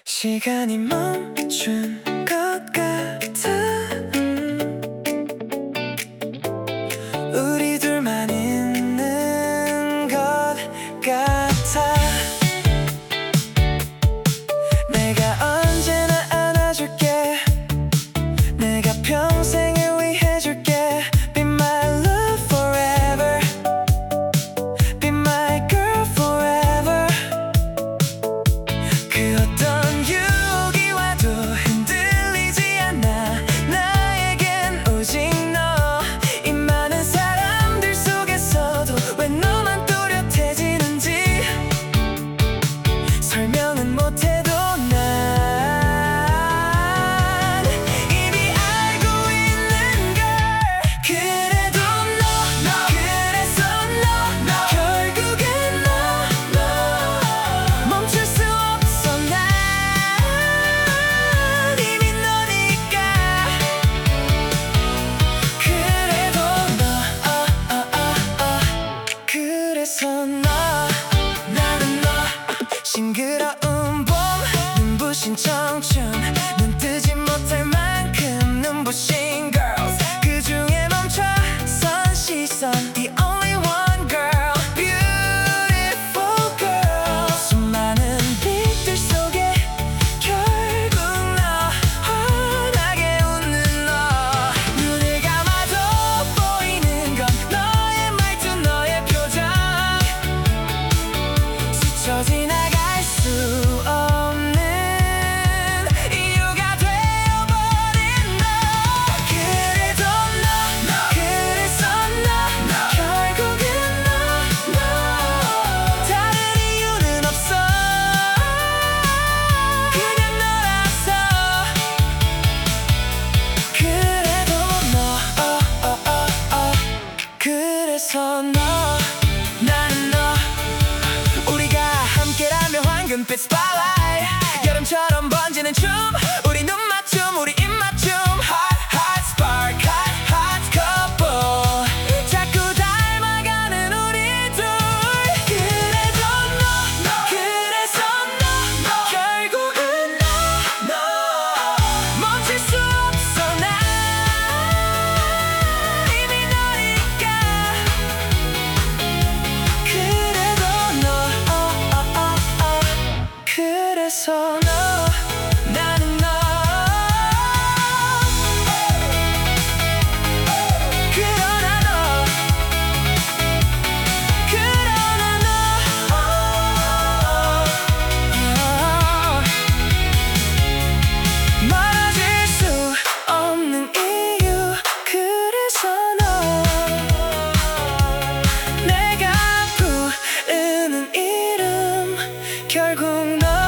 시간이 멈춘 것 같아. 우리 둘만 있는 것 같아. 내가 언제나 안아줄게. 내가 평생을 위해 줄게. Be my love forever. Be my girl forever. 그 어떤 유혹이 와도 흔들리지 않아. 나에겐 오직 너. 이 많은 사람들 속에서도 왜 너만 또렷해지는지 설명은 못해도 난 이미 알고 있는 걸. 그래도 너, 그래서 너, 결국엔 너 멈출 수 없어. 난 이미 너니까. 그래도 너, 그래서 너, 나는 너. 싱그러운 봄, 눈부신 청춘, 눈 뜨지 못할 만큼 눈부신 girls. 그 중에 멈춰선 시선, the only one girl, beautiful girl. 수많은 빛들 속에 결국 너, 환하게 웃는 너. 눈을 감아도 보이는 건 너의 말투, 너의 표정. 스쳐 지나갈 수 없는 이유가 되어버린 너. 그래도 너, 그래서 너, 결국엔 너 다른 이유는 없어. 그냥 너라서. 그래도 너, 그래서 너, 나는 너. 우리가 함께라면 황금빛 spotlight. 여름처럼 번지는 춤, 우리 눈 맞춤, 우리 입 맞춤. Hot, hot spark, hot, hot couple. 자꾸 닮아가는 우리 둘. 그래도 너, 그래서 너, 결국은 너 멈출 수 없어. 난 이미 너니까. 그래도 너, 그래서 너, 나는 너. 그러나 너, 그러나 너, 멀어질 수 없는 이유. 그래서 너, 내가 부르는 이름 결국 너.